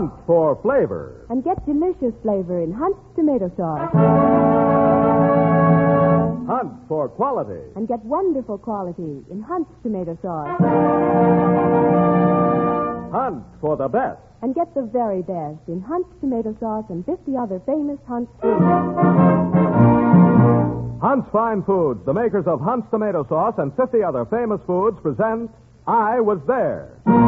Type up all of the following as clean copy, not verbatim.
Hunt for flavor. And get delicious flavor in Hunt's tomato sauce. Hunt for quality. And get wonderful quality in Hunt's tomato sauce. Hunt for the best. And get the very best in Hunt's tomato sauce and 50 other famous Hunt foods. Hunt's Fine Foods, the makers of Hunt's tomato sauce and 50 other famous foods, present I Was There.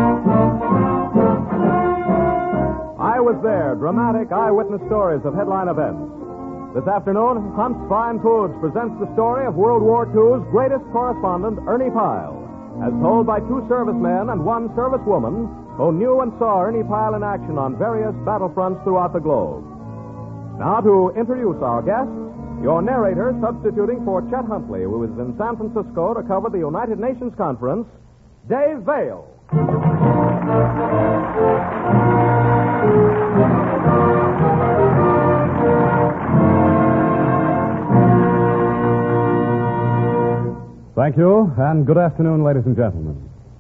I Was There, dramatic eyewitness stories of headline events. This afternoon, Hunt's Fine Foods presents the story of World War II's greatest correspondent, Ernie Pyle, as told by two servicemen and one servicewoman who knew and saw Ernie Pyle in action on various battlefronts throughout the globe. Now to introduce our guest, your narrator substituting for Chet Huntley, who is in San Francisco to cover the United Nations Conference, Dave Vale. Thank you, and good afternoon, ladies and gentlemen.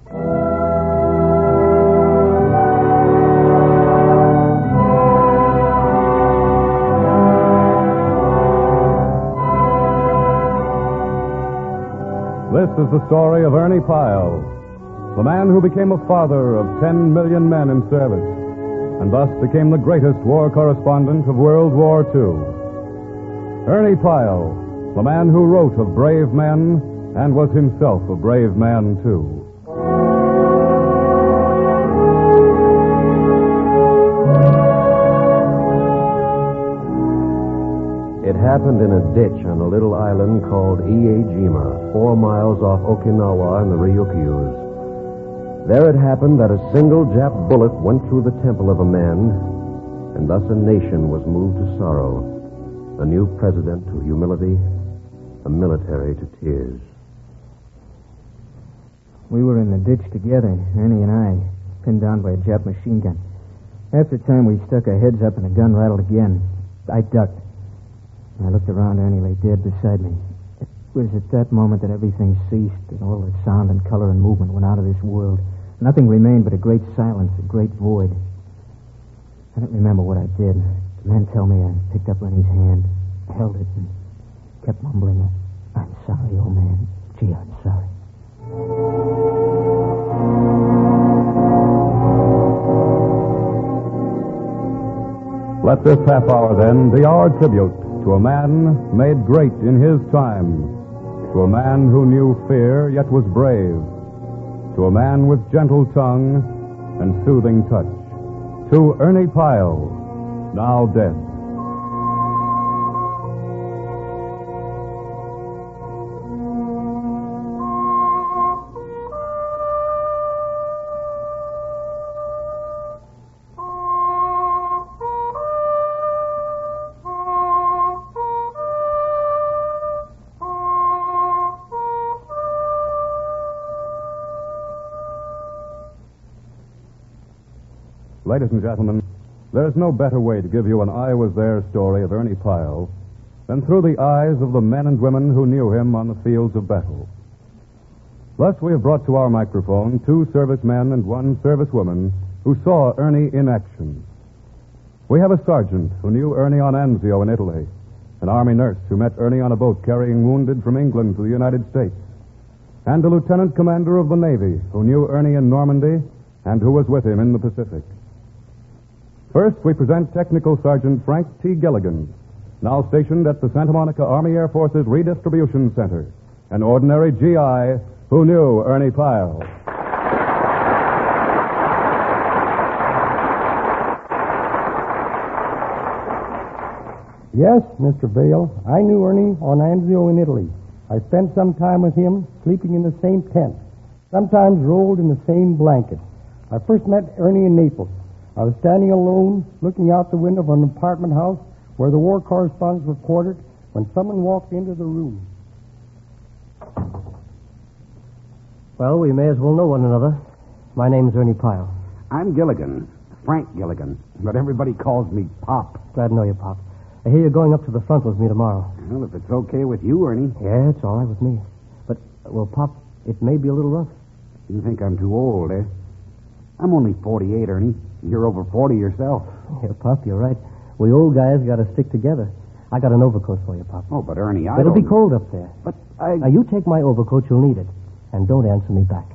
This is the story of Ernie Pyle, the man who became a father of 10 million men in service, and thus became the greatest war correspondent of World War II. Ernie Pyle, the man who wrote of brave men and was himself a brave man, too. It happened in a ditch on a little island called Iwo-Jima, 4 miles off Okinawa in the Ryukyus. There it happened that a single Jap bullet went through the temple of a man, and thus a nation was moved to sorrow, a new president to humility, a military to tears. We were in the ditch together, Ernie and I, pinned down by a Jap machine gun. After a time, we stuck our heads up and the gun rattled again. I ducked. I looked around. Ernie lay dead beside me. It was at that moment that everything ceased, and all the sound and color and movement went out of this world. Nothing remained but a great silence, a great void. I don't remember what I did. The men tell me I picked up Ernie's hand, held it, and kept mumbling, "I'm sorry, old man. Gee, I'm sorry." Let this half hour, then, be our tribute to a man made great in his time, to a man who knew fear yet was brave, to a man with gentle tongue and soothing touch, to Ernie Pyle, now dead. Ladies and gentlemen, there's no better way to give you an I Was There story of Ernie Pyle than through the eyes of the men and women who knew him on the fields of battle. Thus, we have brought to our microphone 2 servicemen and 1 servicewoman who saw Ernie in action. We have a sergeant who knew Ernie on Anzio in Italy, an Army nurse who met Ernie on a boat carrying wounded from England to the United States, and a lieutenant commander of the Navy who knew Ernie in Normandy and who was with him in the Pacific. First, we present Technical Sergeant Frank T. Gilligan, now stationed at the Santa Monica Army Air Forces Redistribution Center, an ordinary GI who knew Ernie Pyle. Yes, Mr. Vale, I knew Ernie on Anzio in Italy. I spent some time with him sleeping in the same tent, sometimes rolled in the same blanket. I first met Ernie in Naples. I was standing alone, looking out the window of an apartment house where the war correspondents were quartered, when someone walked into the room. Well, we may as well know one another. My name's Ernie Pyle. I'm Gilligan, Frank Gilligan, but everybody calls me Pop. Glad to know you, Pop. I hear you're going up to the front with me tomorrow. Well, if it's okay with you, Ernie. Yeah, it's all right with me. But, well, Pop, it may be a little rough. You think I'm too old, eh? I'm only 48, Ernie. You're over 40 yourself. Yeah, Pop, you're right. We old guys got to stick together. I got an overcoat for you, Pop. Oh, but Ernie, It'll be cold up there. But I... Now, you take my overcoat, you'll need it. And don't answer me back.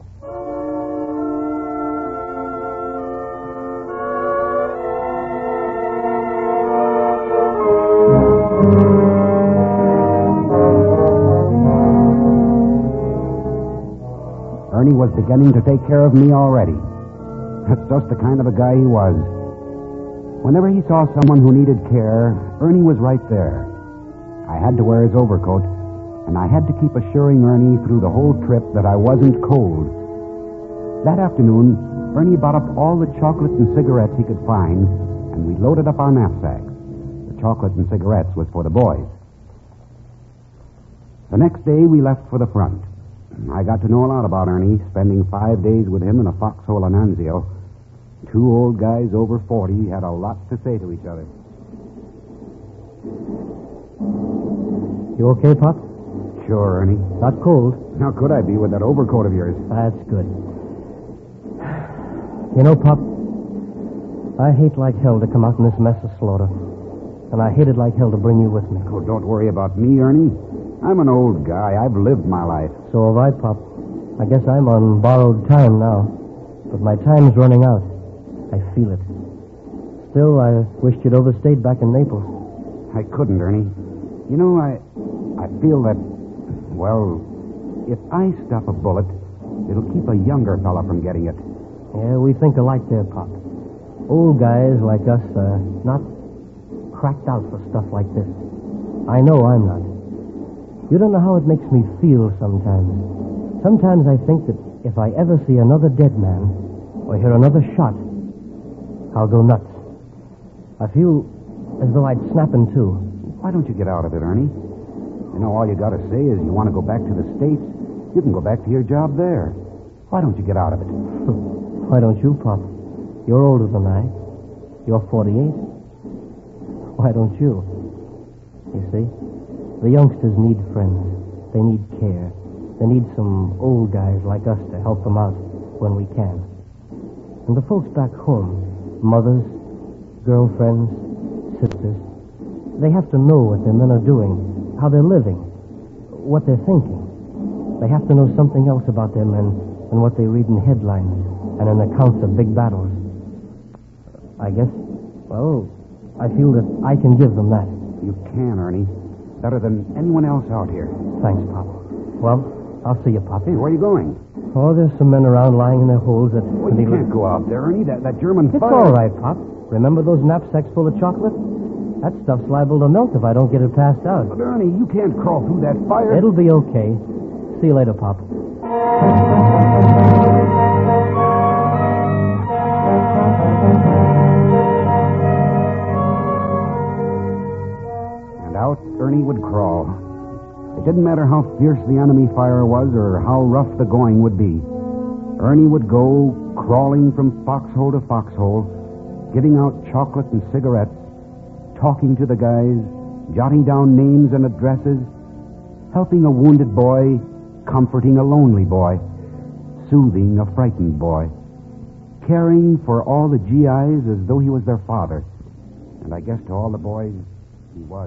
Ernie was beginning to take care of me already. That's just the kind of a guy he was. Whenever he saw someone who needed care, Ernie was right there. I had to wear his overcoat, and I had to keep assuring Ernie through the whole trip that I wasn't cold. That afternoon, Ernie bought up all the chocolates and cigarettes he could find, and we loaded up our knapsacks. The chocolate and cigarettes was for the boys. The next day, we left for the front. I got to know a lot about Ernie, spending 5 days with him in a foxhole in Anzio. Two old guys over 40 had a lot to say to each other. You okay, Pop? Sure, Ernie. Not cold? How could I be with that overcoat of yours? That's good. You know, Pop, I hate like hell to come out in this mess of slaughter. And I hated like hell to bring you with me. Oh, don't worry about me, Ernie. I'm an old guy. I've lived my life. So have I, Pop. I guess I'm on borrowed time now. But my time's running out. I feel it. Still, I wished you'd overstayed back in Naples. I couldn't, Ernie. You know, I feel that, well, if I stuff a bullet, it'll keep a younger fella from getting it. Yeah, we think alike there, Pop. Old guys like us are not cracked out for stuff like this. I know I'm not. You don't know how it makes me feel sometimes. Sometimes I think that if I ever see another dead man or hear another shot, I'll go nuts. I feel as though I'd snap in two. Why don't you get out of it, Ernie? You know, all you got to say is you want to go back to the States. You can go back to your job there. Why don't you get out of it? Why don't you, Pop? You're older than I. You're 48. Why don't you? You see, the youngsters need friends. They need care. They need some old guys like us to help them out when we can. And the folks back home, mothers, girlfriends, sisters, they have to know what their men are doing, how they're living, what they're thinking. They have to know something else about their men than what they read in headlines and in accounts of big battles. I guess, well, I feel that I can give them that. You can, Ernie. Better than anyone else out here. Thanks, Pop. Well, I'll see you, Pop. Hey, where are you going? Oh, there's some men around lying in their holes that... Well, you can't go out there, Ernie. That German It's fire... all right, Pop. Remember those knapsacks full of chocolate? That stuff's liable to melt if I don't get it passed out. But, Ernie, you can't crawl through that fire. It'll be okay. See you later, Pop. And out Ernie would crawl. It didn't matter how fierce the enemy fire was or how rough the going would be. Ernie would go crawling from foxhole to foxhole, giving out chocolate and cigarettes, talking to the guys, jotting down names and addresses, helping a wounded boy, comforting a lonely boy, soothing a frightened boy, caring for all the GIs as though he was their father. And I guess to all the boys, he was.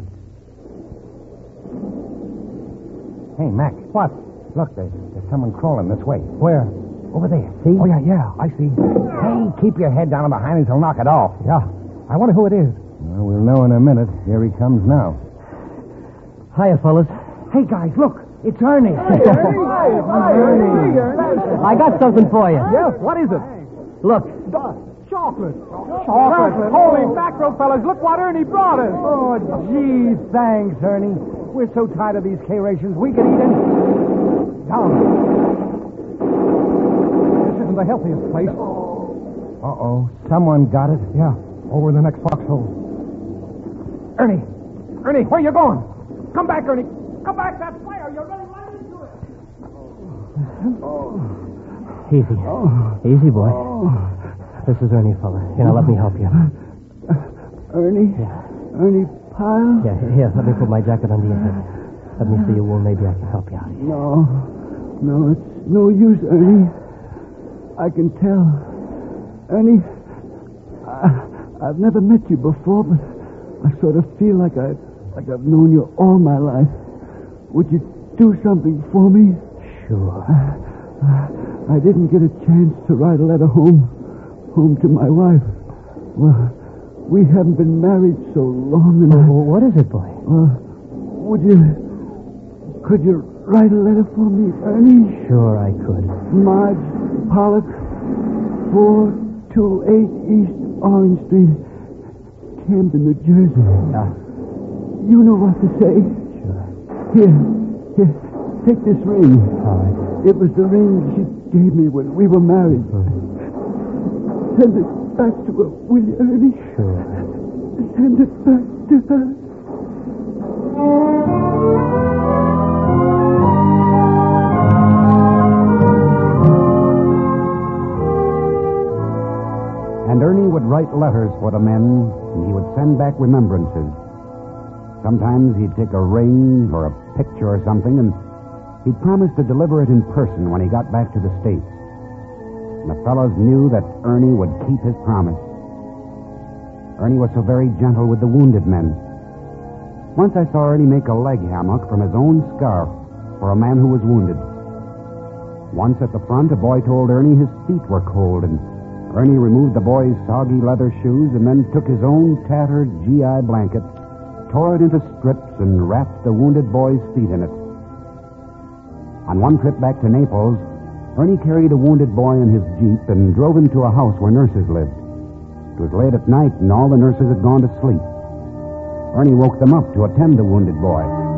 Hey, Mac. What? Look, there's someone crawling this way. Where? Over there. See? Oh, yeah, I see. Hey, keep your head down behind us. He'll knock it off. Yeah. I wonder who it is. Well, we'll know in a minute. Here he comes now. Hiya, fellas. Hey, guys, look. It's Ernie. Hi, Ernie. I got something for you. Yes, what is it? Look. Chocolate. Holy mackerel, fellas. Look what Ernie brought us. Oh, gee, thanks, Ernie. We're so tired of these K-rations, we could eat it. Down. This isn't the healthiest place. Uh-oh. Someone got it. Yeah, over in the next foxhole. Ernie, where you going? Come back, Ernie. Come back, that fire. You're running right into it. Easy. Easy, boy. This is Ernie, fella. Here, now let me help you. Ernie? Yeah. Ernie Pyle? Yeah, here, let me put my jacket under your head. Let me see your wound. Maybe I can help you out. No, it's no use, Ernie. I can tell. Ernie I've never met you before, but I sort of feel like I've known you all my life. Would you do something for me? Sure. I didn't get a chance to write a letter home to my wife. Well, we haven't been married so long, and what is it, boy? Could you write a letter for me, Ernie? Sure, I could. Marge Pollock, 428 East Orange Street, Camden, New Jersey. You know what to say. Sure. Here, take this ring. All right. It was the ring she gave me when we were married. Send it back to her, will you, Ernie? Sure. Send it back to her. And Ernie would write letters for the men, and he would send back remembrances. Sometimes he'd take a ring or a picture or something, and he'd promise to deliver it in person when he got back to the States. And the fellows knew that Ernie would keep his promise. Ernie was so very gentle with the wounded men. Once I saw Ernie make a leg hammock from his own scarf for a man who was wounded. Once at the front, a boy told Ernie his feet were cold, and Ernie removed the boy's soggy leather shoes and then took his own tattered GI blanket, tore it into strips, and wrapped the wounded boy's feet in it. On one trip back to Naples, Ernie carried a wounded boy in his Jeep and drove him to a house where nurses lived. It was late at night, and all the nurses had gone to sleep. Ernie woke them up to attend the wounded boy.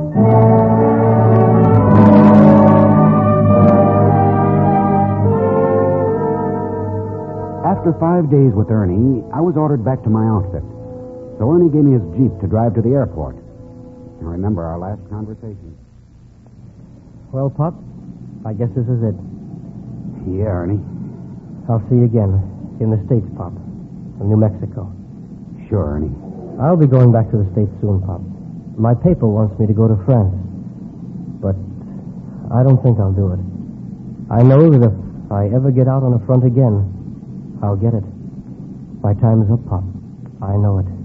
After 5 days with Ernie, I was ordered back to my outfit. So Ernie gave me his Jeep to drive to the airport. I remember our last conversation. Well, Pop, I guess this is it. Yeah, Ernie. I'll see you again in the States, Pop, in New Mexico. Sure, Ernie. I'll be going back to the States soon, Pop. My paper wants me to go to France. But I don't think I'll do it. I know that if I ever get out on the front again, I'll get it. My time is up, Pop. I know it.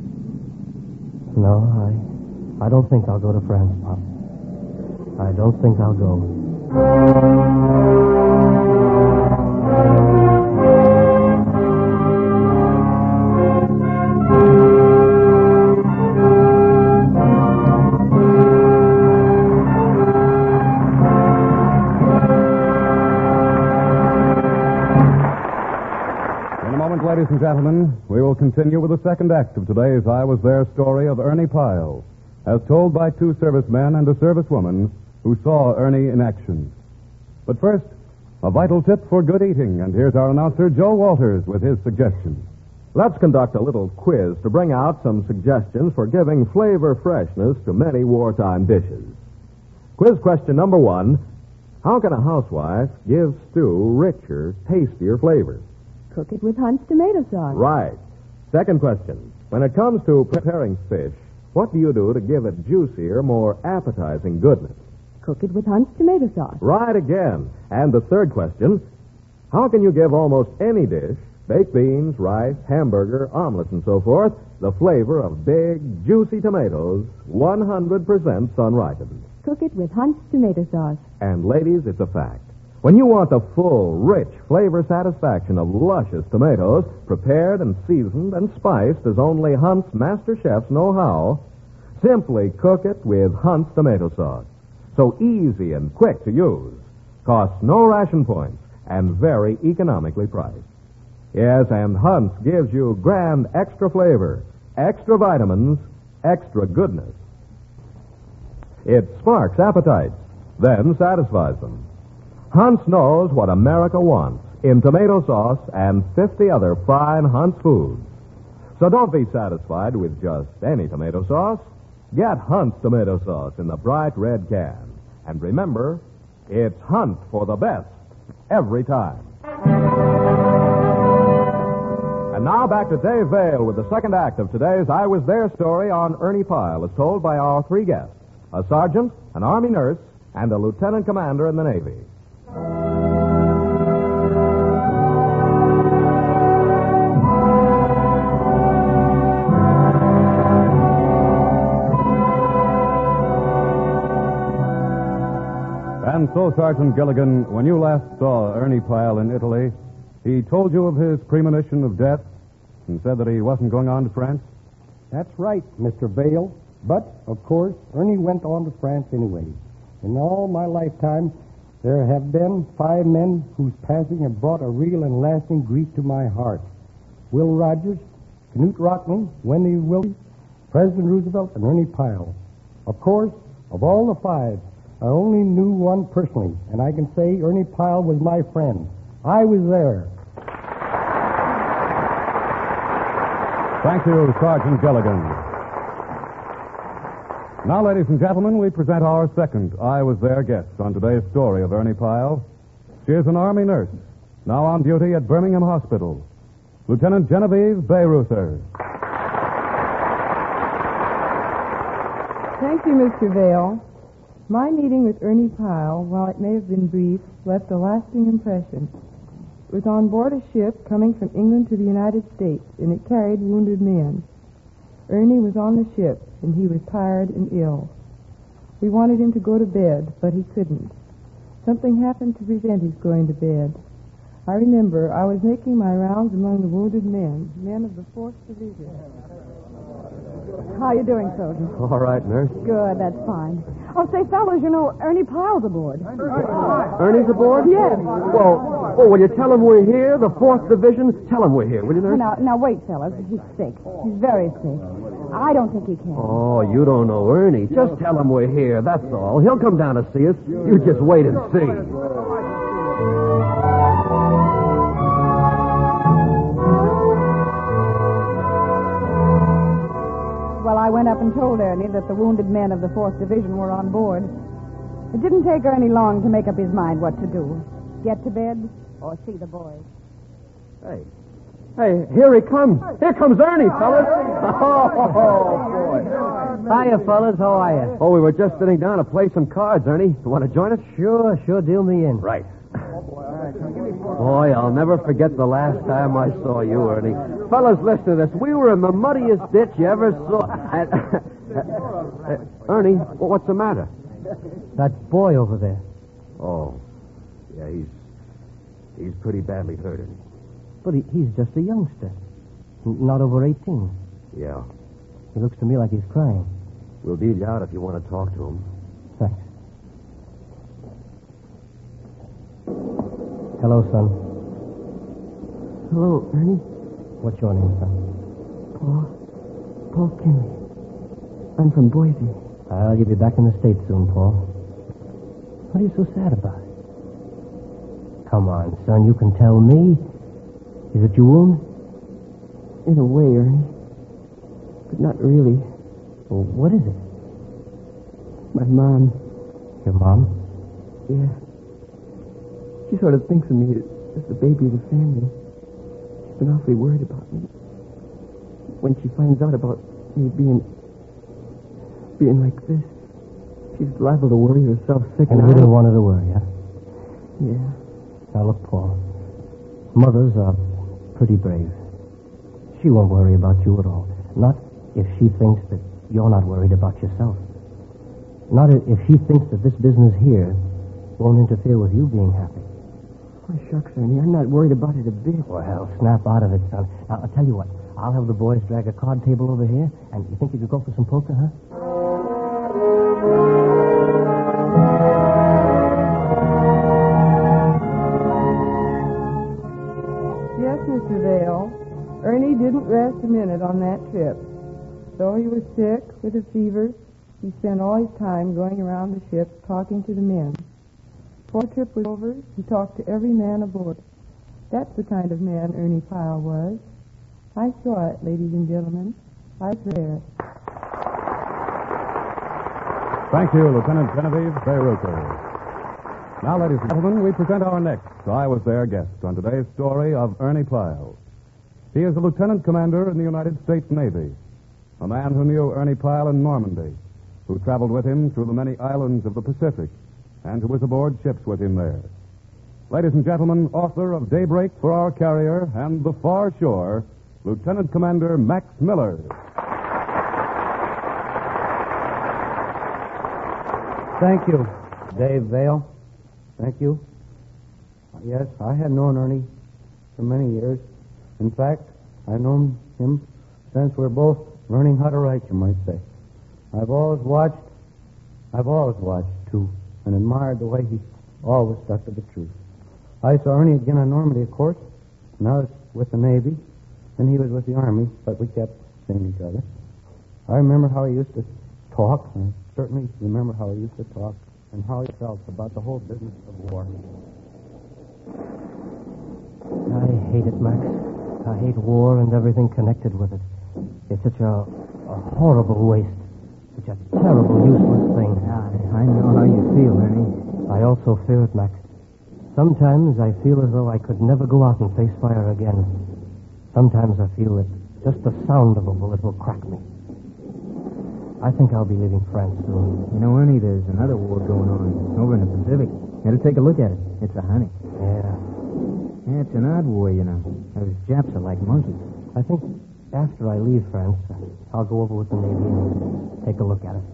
No, I don't think I'll go to France, Pop. I don't think I'll go. Ladies and gentlemen, we will continue with the second act of today's I Was There story of Ernie Pyle, as told by two servicemen and a servicewoman who saw Ernie in action. But first, a vital tip for good eating, and here's our announcer, Joe Walters, with his suggestions. Let's conduct a little quiz to bring out some suggestions for giving flavor freshness to many wartime dishes. Quiz question number 1, how can a housewife give stew richer, tastier flavors? Cook it with Hunt's tomato sauce. Right. Second question. When it comes to preparing fish, what do you do to give it juicier, more appetizing goodness? Cook it with Hunt's tomato sauce. Right again. And the third question. How can you give almost any dish, baked beans, rice, hamburger, omelets, and so forth, the flavor of big, juicy tomatoes, 100% sun-ripened? Cook it with Hunt's tomato sauce. And ladies, it's a fact. When you want the full, rich flavor satisfaction of luscious tomatoes, prepared and seasoned and spiced as only Hunt's master chefs know how, simply cook it with Hunt's tomato sauce. So easy and quick to use, costs no ration points, and very economically priced. Yes, and Hunt's gives you grand extra flavor, extra vitamins, extra goodness. It sparks appetites, then satisfies them. Hunt's knows what America wants in tomato sauce and 50 other fine Hunt's foods. So don't be satisfied with just any tomato sauce. Get Hunt's tomato sauce in the bright red can. And remember, it's Hunt for the best every time. And now back to Dave Vale with the second act of today's I Was There story on Ernie Pyle, as told by our three guests, a sergeant, an Army nurse, and a lieutenant commander in the Navy. So, Sergeant Gilligan, when you last saw Ernie Pyle in Italy, he told you of his premonition of death and said that he wasn't going on to France? That's right, Mr. Vale. But, of course, Ernie went on to France anyway. In all my lifetime, there have been 5 men whose passing have brought a real and lasting grief to my heart. Will Rogers, Knute Rockne, Wendy Wilson, President Roosevelt, and Ernie Pyle. Of course, of all the 5, I only knew one personally, and I can say Ernie Pyle was my friend. I was there. Thank you, Sergeant Gilligan. Now, ladies and gentlemen, we present our second I Was There guest on today's story of Ernie Pyle. She is an Army nurse, now on duty at Birmingham Hospital. Lieutenant Genevieve Bayreuther. Thank you, Mr. Vale. My meeting with Ernie Pyle, while it may have been brief, left a lasting impression. It was on board a ship coming from England to the United States, and it carried wounded men. Ernie was on the ship, and he was tired and ill. We wanted him to go to bed, but he couldn't. Something happened to prevent his going to bed. I remember I was making my rounds among the wounded men of the 4th Division. How you doing, soldier? All right, nurse. Good, that's fine. Oh, say, fellows, you know, Ernie Pyle's aboard. Ernie's aboard? Yes. Well, will you tell him we're here, the 4th Division? Tell him we're here, will you, nurse? Now, wait, fellas. He's sick. He's very sick. I don't think he can. Oh, you don't know Ernie. Just tell him we're here, that's all. He'll come down to see us. You just wait and see. Well, I went up and told Ernie that the wounded men of the 4th Division were on board. It didn't take Ernie long to make up his mind what to do. Get to bed or see the boys. Hey, here he comes. Here comes Ernie, fellas. Oh, boy. Hiya, fellas. How are you? Oh, we were just sitting down to play some cards, Ernie. You want to join us? Sure. Deal me in. Right. Boy, I'll never forget the last time I saw you, Ernie. Fellas, listen to this. We were in the muddiest ditch you ever saw. Ernie, what's the matter? That boy over there. Oh, yeah, he's pretty badly hurt, isn't he? But he's just a youngster. Not over 18. Yeah. He looks to me like he's crying. We'll deal you out if you want to talk to him. Thanks. Hello, son. Hello, Ernie. What's your name, son? Paul Kinley. I'm from Boise. I'll be back in the States soon, Paul. What are you so sad about? Come on, son, you can tell me. Is it your wound? In a way, Ernie. But not really. Well, what is it? My mom. Your mom? Yeah. She sort of thinks of me as the baby of the family. She's been awfully worried about me. When she finds out about me being like this, she's liable to worry herself sick. And you don't want her to worry, huh? Yeah. Now, look, Paul. Mothers are pretty brave. She won't worry about you at all. Not if she thinks that you're not worried about yourself. Not if she thinks that this business here won't interfere with you being happy. Oh, shucks, Ernie. I'm not worried about it a bit. Well, snap out of it, son. Now, I'll tell you what. I'll have the boys drag a card table over here, and you think you could go for some poker, huh? Yes, Mr. Vale. Ernie didn't rest a minute on that trip. Though he was sick with a fever, he spent all his time going around the ship talking to the men. Before the trip was over, he talked to every man aboard. That's the kind of man Ernie Pyle was. I saw it, ladies and gentlemen. I was there. Thank you, Lieutenant Genevieve Bayreuther. Now, ladies and gentlemen, we present our next I Was There guest on today's story of Ernie Pyle. He is a lieutenant commander in the United States Navy, a man who knew Ernie Pyle in Normandy, who traveled with him through the many islands of the Pacific, and who was aboard ships with him there. Ladies and gentlemen, author of Daybreak for Our Carrier and The Far Shore, Lieutenant Commander Max Miller. Thank you, Dave Vale. Thank you. Yes, I had known Ernie for many years. In fact, I've known him since we're both learning how to write, you might say. I've always watched, too, and admired the way he always stuck to the truth. I saw Ernie again on Normandy, of course, and I was with the Navy, and he was with the Army, but we kept seeing each other. I remember how he used to talk. I certainly remember how he used to talk and how he felt about the whole business of war. I hate it, Max. I hate war and everything connected with it. It's such a horrible waste. Such a terrible, useless thing. I know how you feel, Ernie. I also fear it, Max. Sometimes I feel as though I could never go out and face fire again. Sometimes I feel that just the sound of a bullet will crack me. I think I'll be leaving France soon. You know, Ernie, there's another war going on over in the Pacific. You gotta take a look at it. It's a honey. Yeah. It's an odd war, you know. Those Japs are like monkeys. I think after I leave France, I'll go over with the Navy and take a look at it.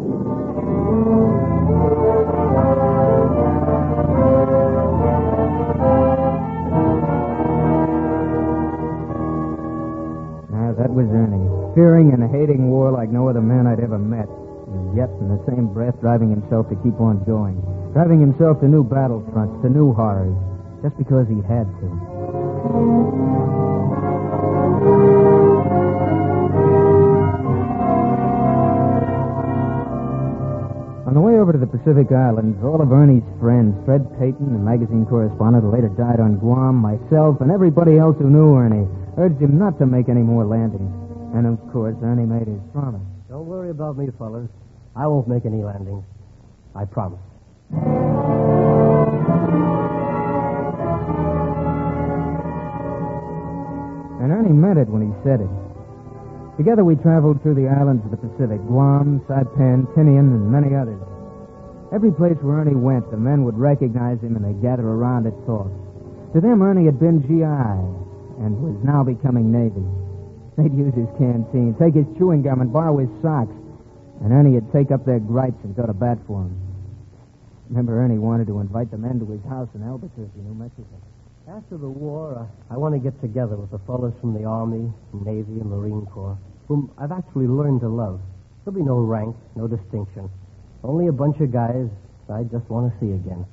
That was Ernie, fearing and hating war like no other man I'd ever met, and yet in the same breath driving himself to keep on going, driving himself to new battlefronts, to new horrors, just because he had to. On the way over to the Pacific Islands, all of Ernie's friends, Fred Payton, the magazine correspondent who later died on Guam, myself, and everybody else who knew Ernie, urged him not to make any more landings. And, of course, Ernie made his promise. Don't worry about me, fellas. I won't make any landings. I promise. And Ernie meant it when he said it. Together we traveled through the islands of the Pacific, Guam, Saipan, Tinian, and many others. Every place where Ernie went, the men would recognize him and they'd gather around to talk. To them, Ernie had been GI and was now becoming Navy. They'd use his canteen, take his chewing gum, and borrow his socks. And Ernie would take up their gripes and go to bat for them. Remember, Ernie wanted to invite the men to his house in Albuquerque, New Mexico. After the war, I want to get together with the fellows from the Army, Navy, and Marine Corps, whom I've actually learned to love. There'll be no rank, no distinction. Only a bunch of guys I just want to see again.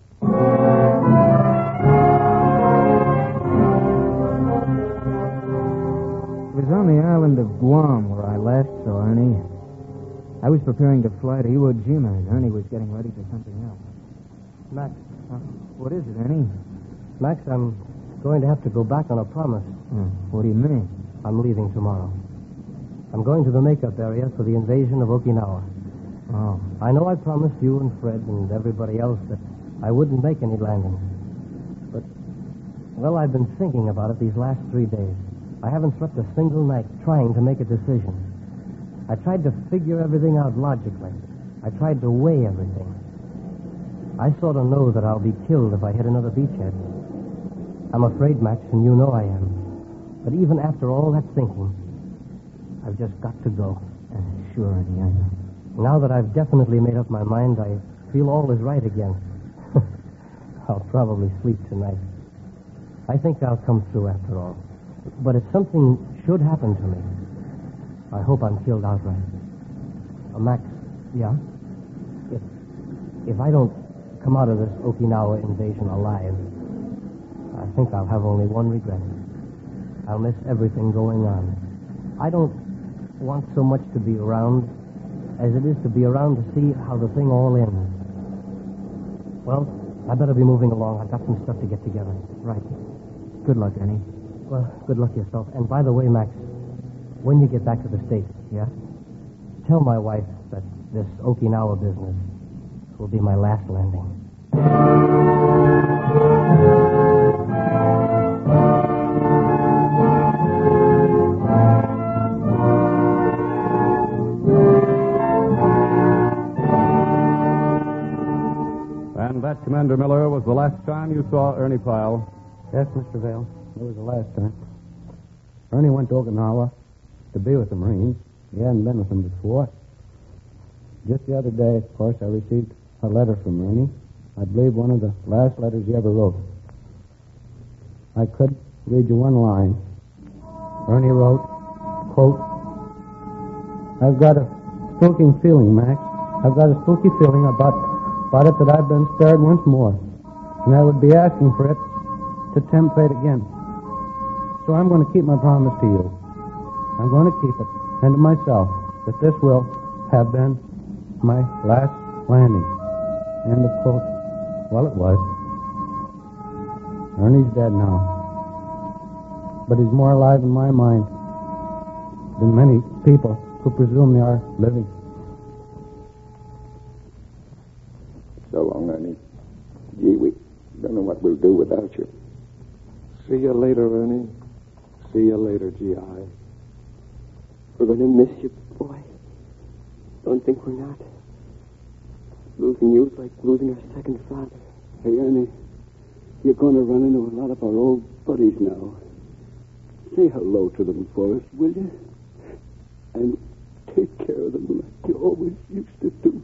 It was on the island of Guam where I last saw Ernie. I was preparing to fly to Iwo Jima, and Ernie was getting ready for something else. Max. What is it, Ernie? Max, I'm going to have to go back on a promise. What do you mean? I'm leaving tomorrow. I'm going to the makeup area for the invasion of Okinawa. Oh. I know I promised you and Fred and everybody else that I wouldn't make any landings. But, well, I've been thinking about it these last 3 days. I haven't slept a single night trying to make a decision. I tried to figure everything out logically. I tried to weigh everything. I sort of know that I'll be killed if I hit another beachhead. I'm afraid, Max, and you know I am. But even after all that thinking, I've just got to go. Sure, Ernie, I know. Now that I've definitely made up my mind, I feel all is right again. I'll probably sleep tonight. I think I'll come through after all. But if something should happen to me, I hope I'm killed outright. Max. Yeah? If I don't come out of this Okinawa invasion alive, I think I'll have only one regret. I'll miss everything going on. I don't want so much to be around as it is to be around to see how the thing all ends. Well, I better be moving along. I've got some stuff to get together. Right. Good luck, Ernie. Well, good luck yourself. And by the way, Max, when you get back to the States, yeah? Tell my wife that this Okinawa business will be my last landing. And that, Commander Miller, was the last time you saw Ernie Pyle. Yes, Mr. Vale. It was the last time. Ernie went to Okinawa to be with the Marines. He hadn't been with them before. Just the other day, of course, I received a letter from Ernie I believe one of the last letters he ever wrote. I could read you one line. Ernie wrote, quote, I've got a spooking feeling, Max. I've got a spooky feeling about it that I've been spared once more. And I would be asking for it to tempt fate again. So I'm going to keep my promise to you. I'm going to keep it, and to myself, that this will have been my last landing. End of quote. Well, it was. Ernie's dead now. But he's more alive in my mind than many people who presume they are living. So long, Ernie. Gee, we don't know what we'll do without you. See you later, Ernie. See you later, G.I. We're going to miss you, boy. Don't think we're not. Losing you is like losing our second father. Hey, Ernie, you're going to run into a lot of our old buddies now. Say hello to them for us, will you? And take care of them like you always used to do.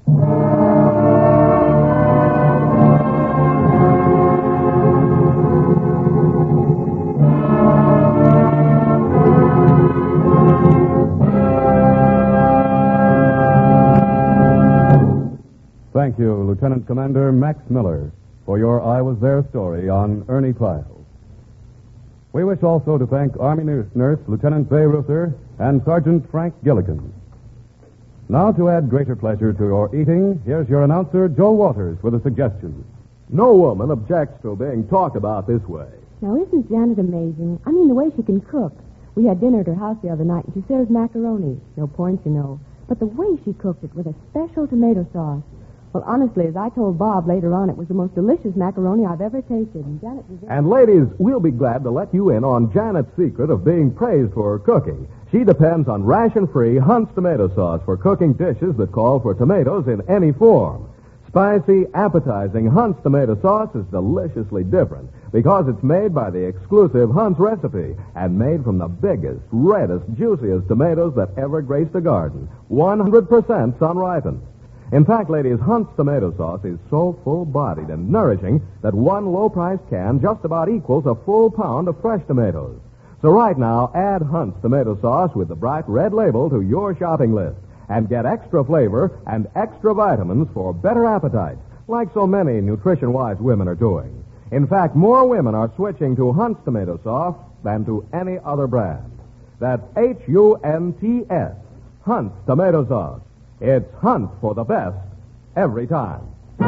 Thank you, Lieutenant Commander Max Miller, for your I Was There story on Ernie Pyle. We wish also to thank Army Nurse Lieutenant Bay Ruther and Sergeant Frank Gilligan. Now, to add greater pleasure to your eating, here's your announcer, Joe Walters, with a suggestion. No woman objects to being talked about this way. Now, isn't Janet amazing? I mean, the way she can cook. We had dinner at her house the other night, and she serves macaroni. No points, you know. But the way she cooked it with a special tomato sauce. Well, honestly, as I told Bob later on, it was the most delicious macaroni I've ever tasted. And Janet deserves... And ladies, we'll be glad to let you in on Janet's secret of being praised for her cooking. She depends on ration-free Hunt's tomato sauce for cooking dishes that call for tomatoes in any form. Spicy, appetizing Hunt's tomato sauce is deliciously different because it's made by the exclusive Hunt's recipe and made from the biggest, reddest, juiciest tomatoes that ever graced a garden. 100% sun-ripened. In fact, ladies, Hunt's tomato sauce is so full-bodied and nourishing that one low-priced can just about equals a full pound of fresh tomatoes. So right now, add Hunt's tomato sauce with the bright red label to your shopping list and get extra flavor and extra vitamins for better appetite, like so many nutrition-wise women are doing. In fact, more women are switching to Hunt's tomato sauce than to any other brand. That's Hunts, Hunt's tomato sauce. It's Hunt for the best every time.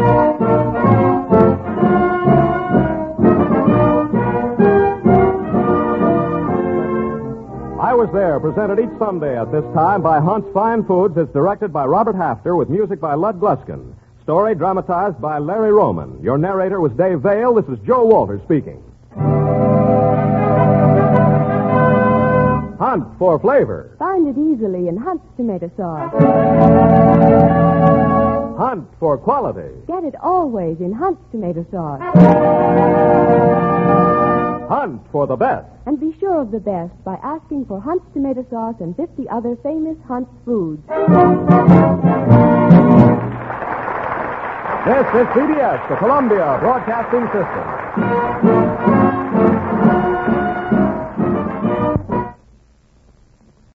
I Was There, presented each Sunday at this time by Hunt's Fine Foods, is directed by Robert Hafter with music by Lud Gluskin. Story dramatized by Larry Roman. Your narrator was Dave Vale. This is Joe Walters speaking. Hunt for flavor. Find it easily in Hunt's tomato sauce. Hunt for quality. Get it always in Hunt's tomato sauce. Hunt for the best. And be sure of the best by asking for Hunt's tomato sauce and 50 other famous Hunt's foods. This is CBS, the Columbia Broadcasting System.